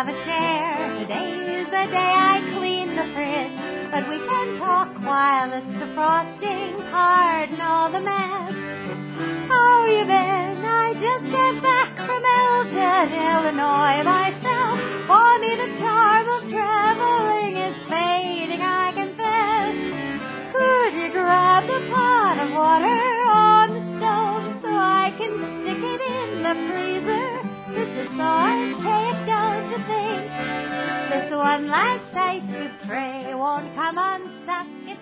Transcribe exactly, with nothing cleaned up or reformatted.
have a share. Today's the day I clean the fridge, but we can talk while it's the frosting hard and all the mess. How you been? I just got back from Elgin, Illinois myself. For me the charm of traveling is fading, I confess. Could you grab the pot of water on the stove so I can stick it in the freezer? This is so archaic, don't you think? This one last ice cube tray won't come unstuck if